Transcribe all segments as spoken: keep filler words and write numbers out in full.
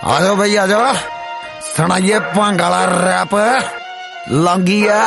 आ जाओ भाई आ जाओ, सुनाइए भंग वाला रैप लौंगिया।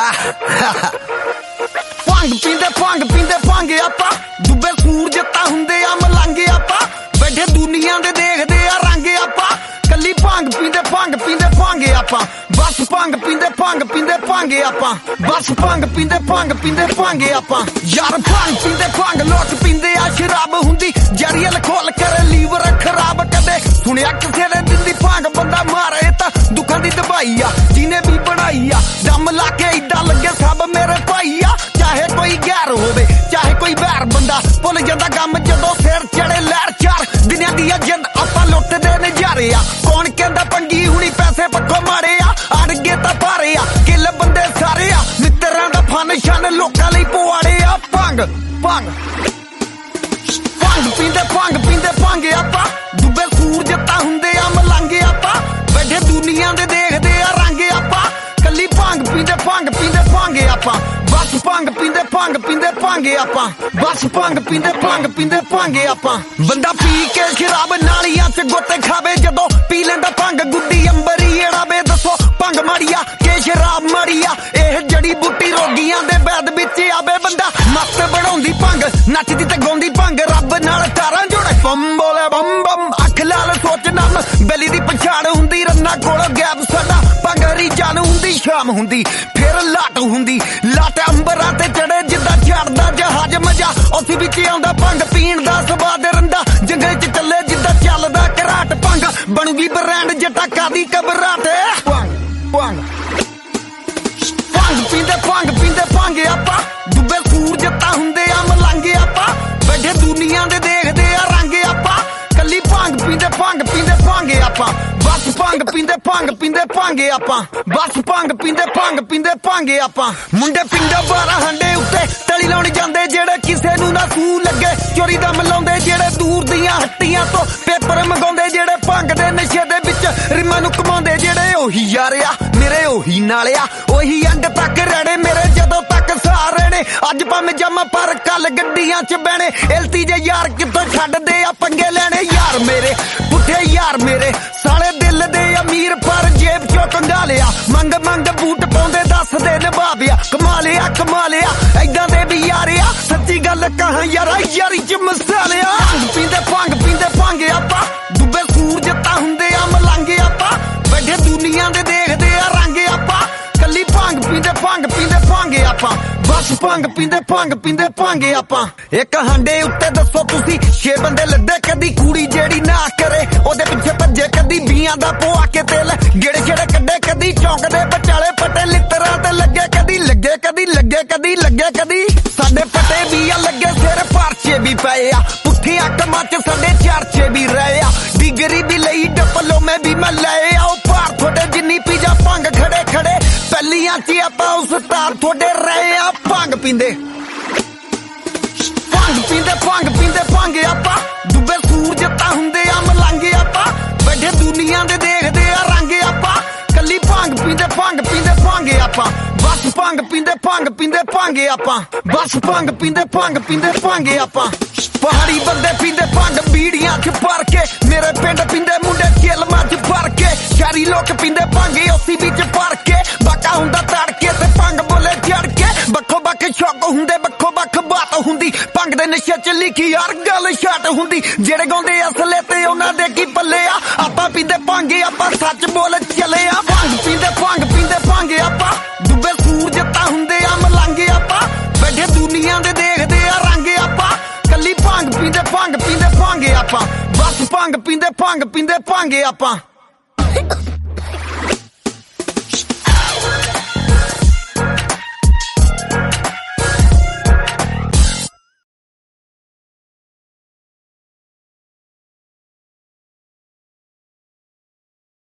भंग पींदे भंग पींदे भंग आपां, डुੱਬੇ सूरज तां हुंदे आ मलंगे आपां, बैठे दुनिया दे देखदे आ रंग आपां, कल्ली भंग पींदे भंग पींदे भंग आपां, बस भंग पींदे भंग पींदे भंग आपां, बस भंग पींदे भंग पींदे भंग आपां। यार भंग पींदे भंग लोट पींदे आ शराब हुंदी, जरियल खोल कर लीवर खराब कदे सुनिया किसे ने दिंदी भंग बंदा मारे तां दुखां दी दवाई आ, जिने भी बनाई आ दम ला के इदा लगे सब मेरे भाई आ। चाहे कोई गैर होवे चाहे कोई बैर, बंदा भुल जांदा गम जदों सिर चढ़े लहर चार, दुनिया दी जिंद आपां लुटदे नजारे आ, कौन कहंदा पंगी हुणी पैसे पक्कों मारे आ, अड़ गए तां भारे आ किल बंदे सारे आ, मित्तरां दा फन शन लोकां लई पवाड़े आ। भंग भंग भंग पींदे भंग पींदे भंग आपां, डुੱਬੇ सूरज तां हुंदे आ मलंगे आपां, बैठे दुनिया दे देखदे आ रंग आपां, कल्ली भंग पींदे भंग पींदे भंग आपां, बस भंग पींदे भंग पींदे भंग आपां, बस भंग पींदे भंग पींदे भंग आपां। बंदा पी के शराब नालियां च गोते खावे, जदों पी लैंदा भंग गुड्डी अंबरी एड़ावे। दसो भंग माड़िया के शराब माड़िया, एह जड़ी बूटी रोगियां दे बैद विच आवे, बंदा मस्त बनाउंदी भंग नचदी ते गाउंदी भंग, रब नाल तारां जोड़े बम बोले बम बम, अख लाल सोच नम बेली दी पछाण हुंदी, रन्ना कोल गैप साडा भंग हरी जान हुंदी, शाम हुंदी फिर लाट हुंदी, लाट अंबरां ते चढ़े जिद्दां चढ़दा जहाज मजा, उसी विच आउंदा भंग पीण दा स्वाद रंदा, जंगल च चले जिद्दां चलदा घराट, भंग बनूगी ब्रांड जट्टा कादी घबराहट। भंग भंग भंग पींदे भंग पींदे भंग आपां, डुੱਬੇ सूरज तां हुंदे आ मलंगे आपां, बैठे दुनिया दे देखदे आ रंग आपां, कल्ली भंग पींदे भंग पींदे भंग आपां, बस भंग पींदे भंग पींदे भंग आपां, बस भंग पींदे भंग पींदे भंग आपां। मुंडे पिंडा बारां हांडे उत्ते तली लाउण जांदे, जेड़े किसे नूं ना सूह लगे चोरी दम लाउंदे, जेड़े दूर दियां हट्टियां तो पेपर मंगाउंदे, जेड़े भंग दे नशे दे विच रिमां नूं कमाउंदे, जेड़े ओही यार आ मेरे ओही नाल आ, ओही एंड तक रहणे मेरे जदों तक सारे ने, अज भावें जमा पर कल गड्डियां च बहने, इल्ती जे यार कितों छड्डदे आ पंगे लैणे। यार मेरे पुठे यार मेरे साले दिल दे अमीर पर जेब चों कंगालिया, मंग मंग बूट पाउंदे दसदे नवाबिया, कमा लिया कमा लिया ऐदां दे भी यार आ, सच्ची गल कहां यारा यारी च मसालिया। भंग पींदे भंग पींदे भंग आपां, डुੱਬੇ सूरज तां हुंदे आ मलंगे आपां, बैठे दुनिया दे देखदे आ रंग आपां, कल्ली भंग पींदे भंग पींदे भंग आपां, बस भंग पींदे भंग पींदे भंग आपां। एक हांडे उत्ते दसो तुसी छे बंदे लद्दे, कदी कुड़ी जेड़ी ना करे ओदे पिछे भज्जे, कदी बीआं दा पोआ के तेल गेड़े छेड़े कड्डे, कदी चौंक दे बचाले पटे लित्तरां ते लगे, कदी लगे कदी लगे कदी लगे, कदी साडे पटे भी आ लगे, सिर पारचे भी पए आ, पुठियां कमां च साडे चारचे भी रहे आ, डिगरी भी लई डिप्लोमे भी मैं लए आ, भार थोड़े जिन्नी पीजा भंग खड़े खड़े पहलियां च आपां उस्ताद थोड़े रहे आ। भंग पींदे भंग पींदे भंग पींदे भंग आपां, डुੱਬੇ सूरज तां हुंदे आ मलंगे आपां, बैठे दुनिया दे देखदे आ रंग आपां, कल्ली भंग पींदे भंग पींदे भंग आपां, बस भंग पींदे भंग पींदे भंग आपां, बस भंग पींदे भंग पींदे भंग आपां। पहाड़ी बंदे पींदे भंग बीड़ियां च भर के, मेरे पिंड पींदे मुंडे चिलमां च भर के, शहरी लोक पींदे भंग उसी बिच भर के, बाका हुंदा तड़के ते भंग बोले चढ़ के, बक्खो बक्ख शौक हुंदे बक्खो बक्ख बात हुंदी, भंग दे नशे च लिखी हर गल छट हुंदी, जेड़े गाउंदे असले ते उन्हां दे की पल्ले आ, आपां पींदे भंग आपां सच बोल चले आ। भंग पींदे भंग पींदे भंग आपां, डुੱਬੇ सूरज तां हुंदे आ मलंगे आपां, बैठे दुनिया दे देखदे आ रंग आपां, कल्ली भंग पींदे भंग पींदे भंग आपां, बस भंग पींदे भंग पींदे भंग आपां।